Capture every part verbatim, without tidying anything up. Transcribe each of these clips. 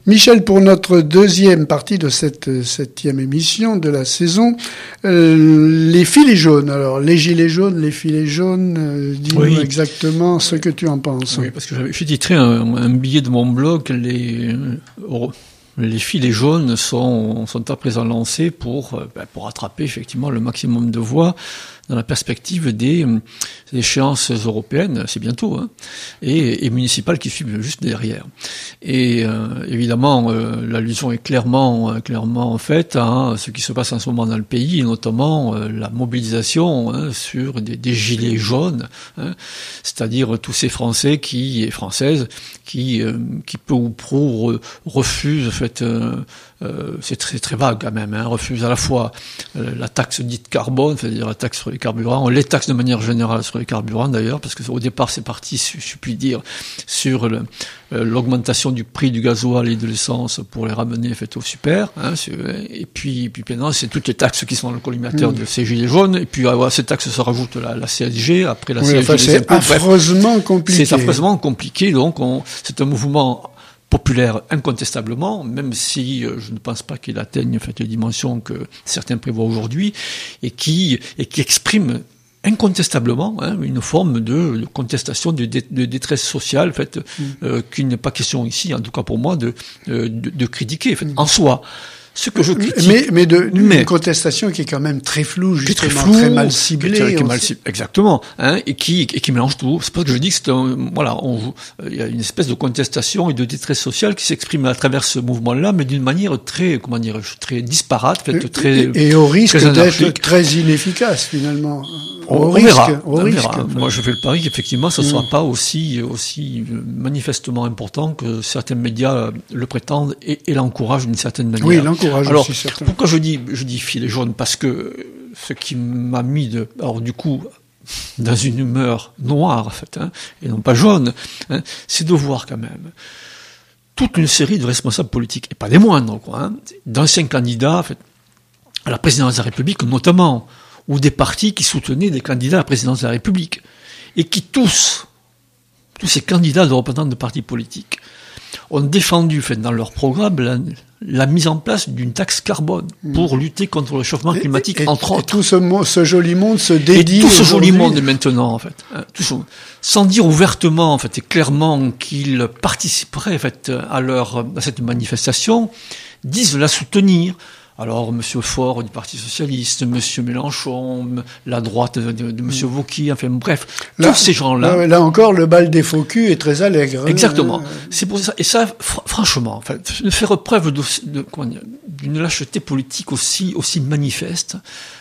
Michel, pour notre deuxième partie de cette septième émission de la saison, euh, les filets jaunes. Alors, les gilets jaunes, les filets jaunes, euh, dis-nous oui. exactement ce que tu en penses. Oui, parce que j'avais, j'ai titré un, un billet de mon blog, les... Euh, Les filets jaunes sont, sont à présent lancés pour, ben, pour attraper effectivement le maximum de voix dans la perspective des, des échéances européennes, c'est bientôt, hein, et, et municipales qui suivent juste derrière. Et euh, évidemment, euh, l'allusion est clairement, clairement faite à ce qui se passe en ce moment dans le pays, et notamment euh, la mobilisation hein, sur des, des gilets jaunes, hein, c'est-à-dire tous ces Français qui et Françaises qui, euh, qui peu ou pro re, refusent, en fait, euh, euh, c'est très très vague quand même, hein, refusent à la fois euh, la taxe dite carbone, c'est-à-dire la taxe sur les carburants, les taxes de manière générale sur les carburants d'ailleurs, parce que au départ c'est parti, si je puis dire, sur le, euh, l'augmentation du prix du gasoil et de l'essence pour les ramener en fait, au super, hein, et puis, puis maintenant c'est toutes les taxes qui sont le collimateur mmh. de ces gilets jaunes, et puis à ces taxes se rajoute la, la C S G, après la oui, C S G enfin, les c'est impôts, affreusement bref, compliqué. C'est affreusement compliqué, donc on, c'est un mouvement populaire incontestablement, même si euh, je ne pense pas qu'il atteigne en fait, les dimensions que certains prévoient aujourd'hui, et qui, et qui exprime incontestablement hein, une forme de, de contestation, de, de, de détresse sociale, en fait, mmh. euh, qu'il n'est pas question ici, en tout cas pour moi, de, de, de critiquer en, fait, mmh. en soi. Ce que je critique, mais, mais de mais, une contestation qui est quand même très floue, justement, très, flou, très mal ciblée, très, très mal ciblée, exactement, hein, et qui et qui mélange tout. C'est pour ça que je dis que c'est un, voilà, on, il y a une espèce de contestation et de détresse sociale qui s'exprime à travers ce mouvement-là, mais d'une manière très, comment dire, très disparate, fait, et, très et, et au risque d'être très inefficace finalement. On, au on risque, verra. Au on risque verra. Enfin. Moi, je fais le pari qu'effectivement, ce ne sera mmh. pas aussi aussi manifestement important que certains médias le prétendent et, et l'encouragent d'une certaine manière. Oui, l'encouragent aussi certainement. Pourquoi je dis, je dis filet jaune? Parce que ce qui m'a mis de, alors du coup, dans une humeur noire, en fait, hein, et non pas jaune, hein, c'est de voir quand même toute une série de responsables politiques, et pas des moindres, quoi, hein, d'anciens candidats, en fait, à la présidence de la République, notamment, ou des partis qui soutenaient des candidats à la présidence de la République, et qui tous, tous ces candidats de représentants de partis politiques, ont défendu, fait, dans leur programme, la, la mise en place d'une taxe carbone pour lutter contre le réchauffement climatique, et, et, entre et autres. Tout ce, ce joli monde se dédie. Et tout ce joli monde maintenant, en fait, hein, tout ce, sans dire ouvertement, en fait, et clairement qu'ils participeraient, en fait, à leur, à cette manifestation, disent la soutenir. Alors, Monsieur Faure du Parti Socialiste, Monsieur Mélenchon, la droite de, de, de Monsieur Wauquiez, enfin bref, là, tous ces gens-là. Là, là encore, le bal des faux culs est très allègre. Exactement. Hein. C'est pour ça. Et ça, fr- franchement, enfin, de faire preuve de, de, comment dire, d'une lâcheté politique aussi, aussi manifeste,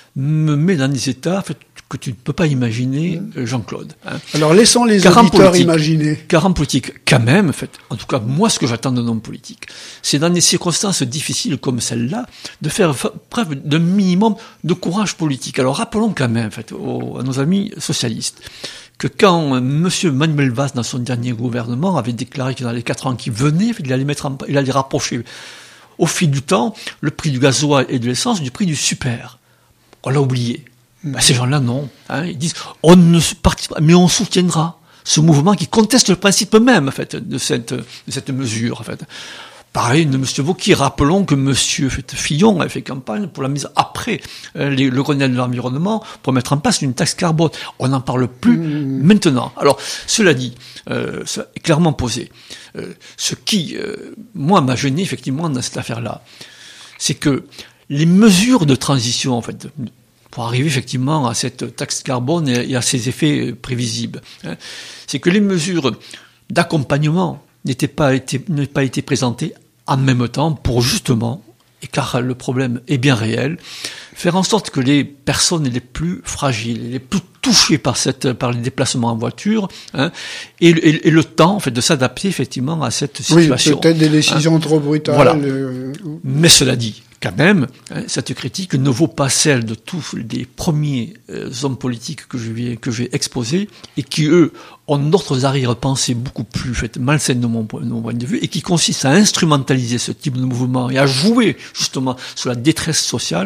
me met dans des états, en fait, que tu ne peux pas imaginer, Jean-Claude. Hein. Alors laissons les car auditeurs imaginer. Car en politique, quand même, en fait, en tout cas moi ce que j'attends d'un homme politique, c'est dans des circonstances difficiles comme celle-là, de faire preuve d'un minimum de courage politique. Alors rappelons quand même, en fait, aux, à nos amis socialistes, que quand M. Manuel Valls, dans son dernier gouvernement, avait déclaré que dans les quatre ans qui venaient, il allait mettre en, il allait rapprocher au fil du temps le prix du gasoil et de l'essence du prix du super. On l'a oublié. Ben, ces gens-là, non. Hein, ils disent, on ne participe pas, mais on soutiendra ce mouvement qui conteste le principe même, en fait, de cette, de cette mesure, en fait. Pareil de M. Wauquiez. Rappelons que M. Fillon a fait campagne pour la mise après euh, les, le Grenelle de l'environnement pour mettre en place une taxe carbone. On n'en parle plus mmh. maintenant. Alors, cela dit, euh, ça est clairement posé. Euh, ce qui, euh, moi, m'a gêné effectivement dans cette affaire-là, c'est que les mesures de transition, en fait, pour arriver effectivement à cette taxe carbone et à ses effets prévisibles, hein, c'est que les mesures d'accompagnement n'étaient pas été, n'aient pas été présentées en même temps pour justement, et car le problème est bien réel, faire en sorte que les personnes les plus fragiles, les plus touchées par cette, par les déplacements en voiture, hein, et, et, et le temps, en fait, de s'adapter effectivement à cette situation. Oui, peut-être des décisions hein. trop brutales. Voilà. Euh... Mais cela dit, quand même, hein, cette critique ne vaut pas celle de tous les premiers euh, hommes politiques que je vais, que je vais exposer, et qui, eux, ont d'autres arrière-pensées beaucoup plus fait, malsaines de mon, de mon point de vue, et qui consistent à instrumentaliser ce type de mouvement et à jouer, justement, sur la détresse sociale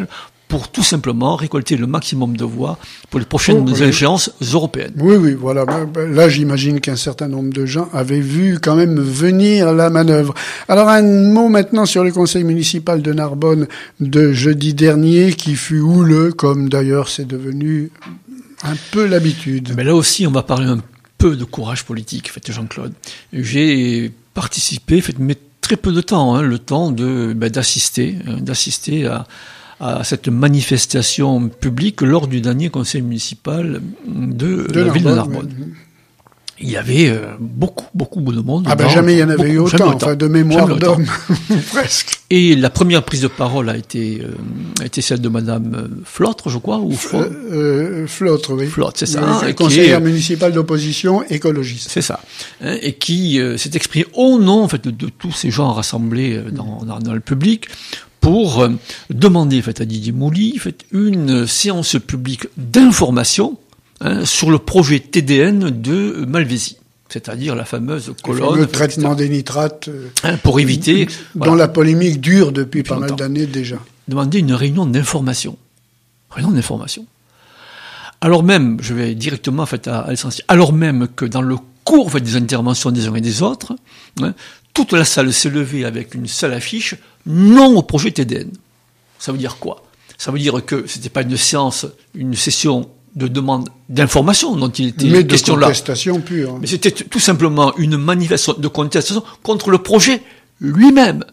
pour tout simplement récolter le maximum de voix pour les prochaines oh, oui. échéances européennes. Oui, oui, voilà. Là, j'imagine qu'un certain nombre de gens avaient vu quand même venir la manœuvre. Alors, un mot maintenant sur le conseil municipal de Narbonne de jeudi dernier, qui fut houleux, comme d'ailleurs c'est devenu un peu l'habitude. Mais là aussi, on va parler un peu de courage politique, en fait, Jean-Claude. J'ai participé, fait, mais très peu de temps, hein, le temps de ben, d'assister, hein, d'assister à à cette manifestation publique lors du dernier conseil municipal de, de la Narbonne, ville de Narbonne. Oui. Il y avait euh, beaucoup, beaucoup de monde. Ah ben jamais il y en avait beaucoup, eu autant, enfin de mémoire d'homme, presque. Et la première prise de parole a été, euh, a été celle de Madame Flotre, je crois, ou Flotre euh, Flotre, oui. Flotre, c'est ça. Le hein, conseillère est, municipale d'opposition écologiste. C'est ça. Hein, et qui euh, s'est exprimé au nom, en fait, de, de tous ces gens rassemblés dans, dans, dans le public, pour euh, demander en fait, à Didier Mouly en fait, une séance publique d'information hein, sur le projet T D N de Malvézy, c'est-à-dire la fameuse colonne... Le traitement des nitrates, hein, pour éviter... dont voilà. la polémique dure depuis, depuis pas mal d'années déjà. Demander une réunion d'information. Réunion d'information. Alors même, je vais directement en fait, à, à l'essentiel, alors même que dans le cours en fait, des interventions des uns et des autres, hein, toute la salle s'est levée avec une seule affiche, non au projet T D N. Ça veut dire quoi? Ça veut dire que c'était pas une séance, une session de demande d'information dont il était mais question là. Mais de contestation pure. Mais c'était tout simplement une manifestation de contestation contre le projet lui-même.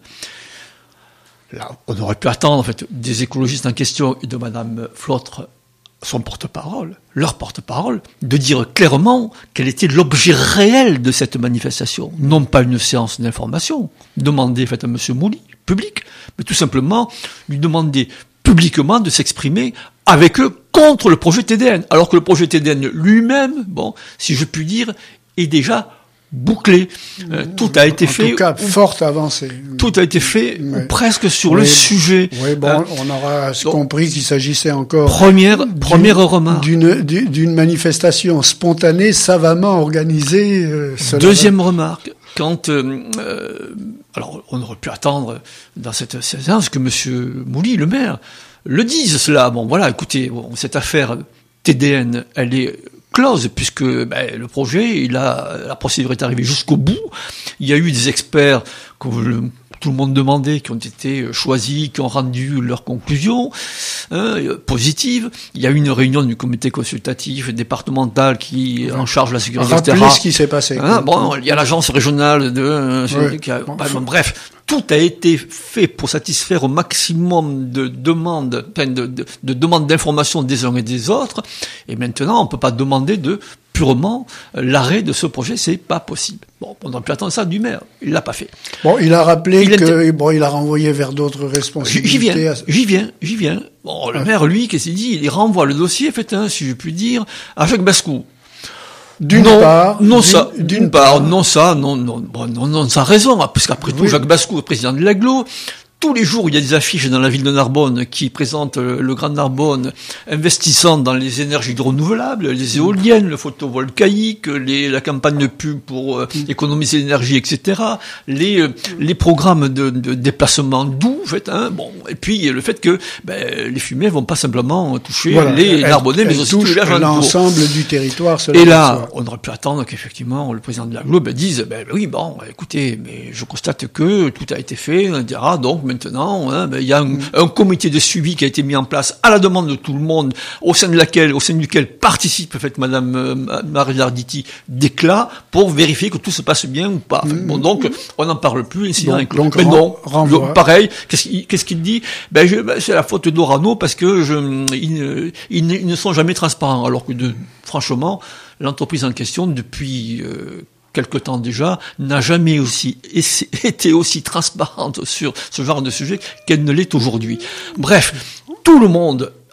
Là, on aurait pu attendre, en fait, des écologistes en question et de Madame Flotre, son porte-parole, leur porte-parole, de dire clairement quel était l'objet réel de cette manifestation. Non pas une séance d'information, demandée faite à M. Mouly, public, mais tout simplement lui demander publiquement de s'exprimer avec eux contre le projet T D N. Alors que le projet T D N lui-même, bon, si je puis dire, est déjà bouclé. Euh, tout a été en fait. En tout cas, forte avancée. Tout a été fait ouais. presque sur oui, le sujet. Oui, bon, euh, on aura donc, compris qu'il s'agissait encore première première remarque d'une d'une manifestation spontanée, savamment organisée. Euh, Deuxième va. remarque. Quand euh, euh, alors on aurait pu attendre dans cette séance que Monsieur Mouly, le maire, le dise cela. Bon, voilà, écoutez, bon, cette affaire T D N, elle est close, puisque ben, le projet, il a, la procédure est arrivée jusqu'au bout. Il y a eu des experts que le, tout le monde demandait, qui ont été choisis, qui ont rendu leurs conclusions hein, positives. Il y a eu une réunion du comité consultatif départemental qui est en charge de la sécurité, Rappelez et cetera. ce qui s'est passé. Hein, bon, il y a l'agence régionale de... Euh, oui. qui a, bon, bah, bon, bref, tout a été fait pour satisfaire au maximum de demandes, enfin de, de, de demandes d'informations des uns et des autres. Et maintenant, on peut pas demander de purement l'arrêt de ce projet, c'est pas possible. Bon, on aurait pu attendre ça du maire, il l'a pas fait. Bon, il a rappelé il que était... bon, il a renvoyé vers d'autres responsabilités. J'y viens, j'y viens, j'y viens. Bon, le maire, lui, qu'est-ce qu'il dit? Il renvoie le dossier, fait, hein, si je puis dire, à Jacques Bascou. D'une non, part, non ça, d'une part, non ça, non, non, bon, non, non, sans raison, parce qu'après tout, oui. Jacques Bascou, président de l'Aglo, tous les jours, il y a des affiches dans la ville de Narbonne qui présentent le Grand Narbonne investissant dans les énergies renouvelables, les éoliennes, le photovoltaïque, les, la campagne de pub pour euh, économiser l'énergie, et cetera. Les, euh, les programmes de, de déplacement doux, en fait, hein, bon, et puis le fait que ben, les fumées vont pas simplement toucher voilà, les Narbonnais, mais aussi tous les villages l'ensemble du territoire. Et là, on aurait pu attendre qu'effectivement le président de l'Aglo ben, dise, ben oui, bon, écoutez, mais je constate que tout a été fait, on dira donc. Maintenant, hein, ben, il y a un, mmh. un comité de suivi qui a été mis en place à la demande de tout le monde, au sein de laquelle, au sein duquel participe en fait Madame euh, Marie Arditi Desclas pour vérifier que tout se passe bien ou pas. Enfin, mmh. Bon, donc on n'en parle plus. Ainsi donc, donc, mais non, donc, pareil. Qu'est-ce qu'il, qu'est-ce qu'il dit? Ben, je, ben, c'est la faute d'Orano parce que je, ils, ils, ils ne sont jamais transparents, alors que de, franchement, l'entreprise en question depuis. Euh, quelque temps déjà, n'a jamais aussi été aussi transparente sur ce genre de sujet qu'elle ne l'est aujourd'hui. Bref, tout le monde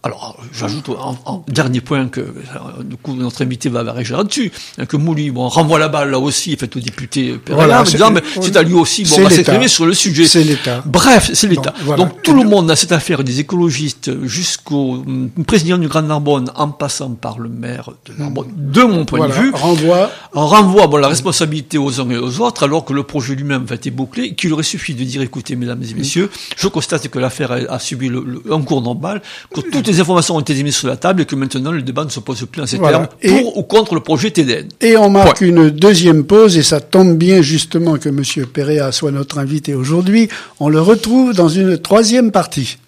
Alors, j'ajoute en, en dernier point que, du coup, notre invité va réagir là-dessus, hein, que Mouly, bon, renvoie la balle là aussi, fait au député Péréla, voilà, en disant, mais c'est à lui aussi, bon, on va s'exprimer sur le sujet. C'est l'État. Bref, c'est l'État. Bon, voilà. Donc, tout le monde dans cette affaire, des écologistes jusqu'au président du Grand Narbonne, en passant par le maire de Narbonne, de mon point voilà, de vue, renvoie, renvoie bon, la responsabilité aux uns et aux autres, alors que le projet lui-même va être bouclé, qu'il aurait suffi de dire, écoutez, mesdames et messieurs, je constate que l'affaire a, a subi le, le, un cours normal, que toutes les informations ont été mises sur la table et que maintenant le débat ne se pose plus en ces voilà. termes, pour et, ou contre le projet T D N. Et on marque Point. Une deuxième pause, et ça tombe bien justement que M. Péréa soit notre invité aujourd'hui. On le retrouve dans une troisième partie.